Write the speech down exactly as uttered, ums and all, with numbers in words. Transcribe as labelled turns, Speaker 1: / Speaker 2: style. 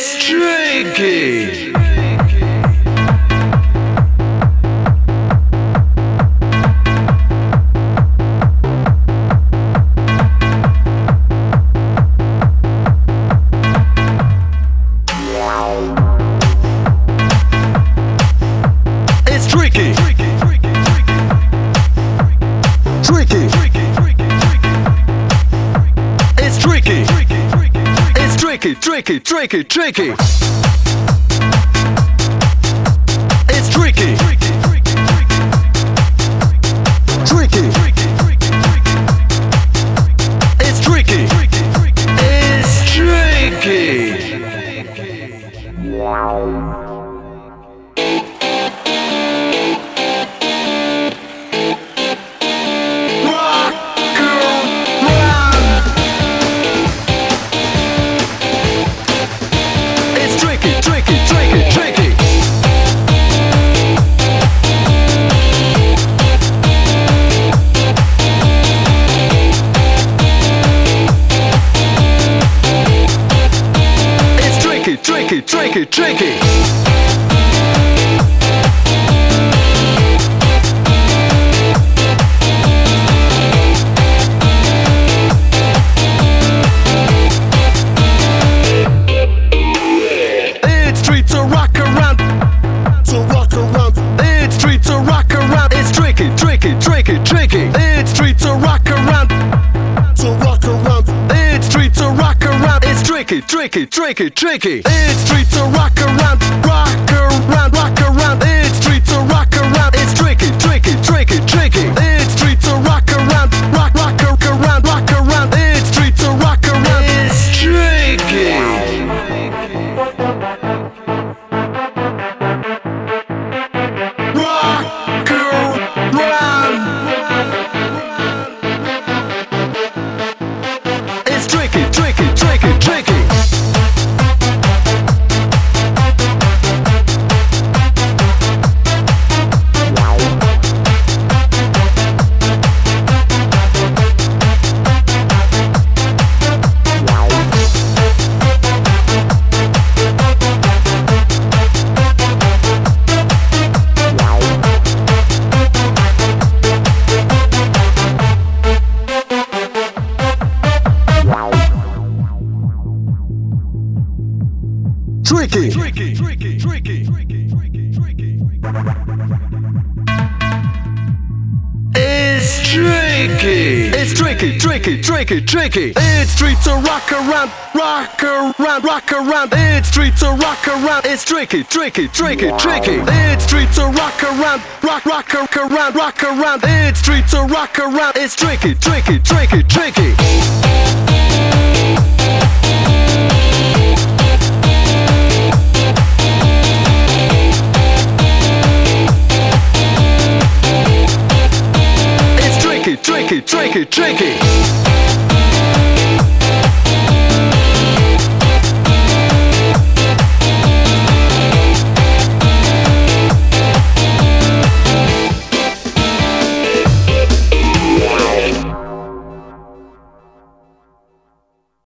Speaker 1: It's tricky. It's tricky. Tricky. It's tricky. It's tricky, tricky, tricky, tricky. It's tricky. Tricky. It's tricky. It's tricky. Tricky, tricky, tricky. It's street to rock around, to rock around. It's street to rock around. It's tricky, tricky, tricky, tricky. It's street to rock around, to rock around. It's street to rock around. It's tricky, tricky, tricky, tricky. It's street to rock around, rock around, rock around. It's street to rock around. It's tricky, tricky, tricky, tricky. It's street to rock around, rock, rock around, rock around. It's street to rock around. It's tricky. Rock around. It's tricky, tricky, tricky, tricky. Tricky. Tricky, tricky, tricky, tricky, tricky, tricky. It's tricky. It's tricky, tricky, tricky, tricky. It's street to rock around, rock around, rock around. It's street to rock around. It's tricky, tricky, tricky, tricky. It's street to rock around, rock, rock around, rock around. It's street to rock around. It's tricky, tricky, tricky, tricky. Tricky, tricky, tricky.